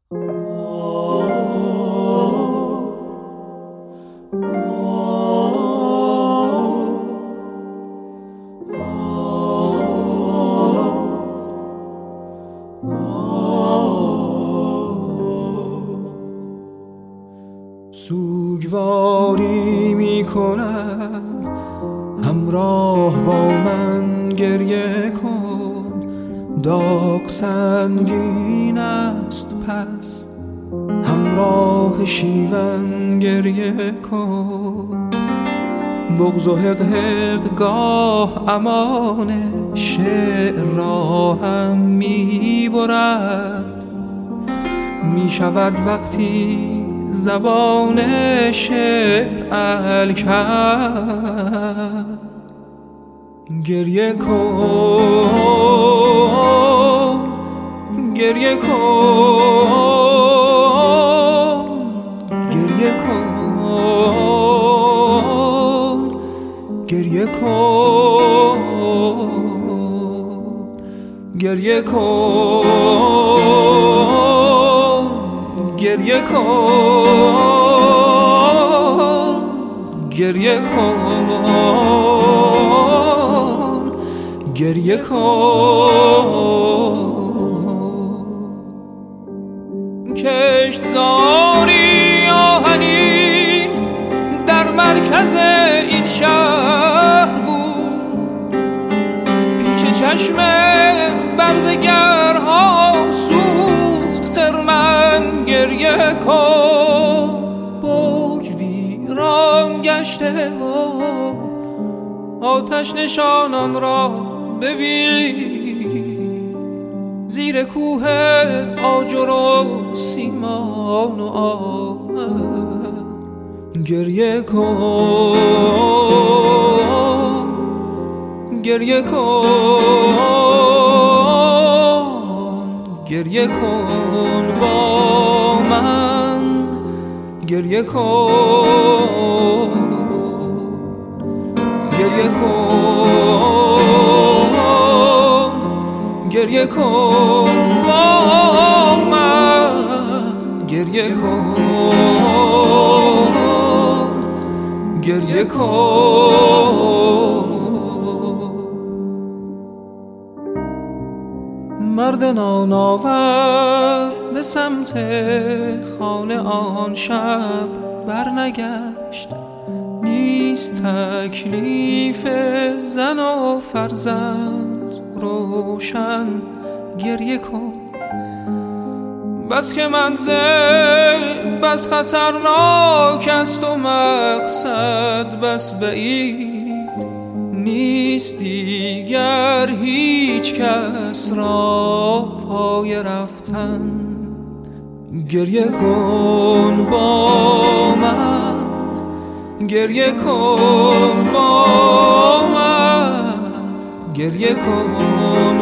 سوگواری میکنم همراه با من گریه کن، داغ سنگین است پس همراه شیون گریه کن. بغض و حقحق گاه امان شعر را هم میبرد، میشود وقتی زبان شعر الکن. گریه کن گریه کن گریه کن گریه کن گریه کن گریه کن گریه کن گریه کن. کشتزاری آهنین در مرکز این شهر بود، پیش چشم برزگرها سوخت خرمن. گریه کن برج ویران گشته و آتش نشانان را ببین، زیر کوه آجر و سیمان و آهن. گریه کن گریه کن گریه کن با من. گریه کن گریه کن گریه کن با من. گریه کن گریه کن. مرد نانآور به سمت خانه آن شب برنگشت، نیست تکلیف زن و فرزند روشن. گریه کن بس که منزل بس خطرناک است و مقصد بس بعید، نیست دیگر هیچ کس را پای رفتن. گریه کن با من. گریه کن با من. گریه کن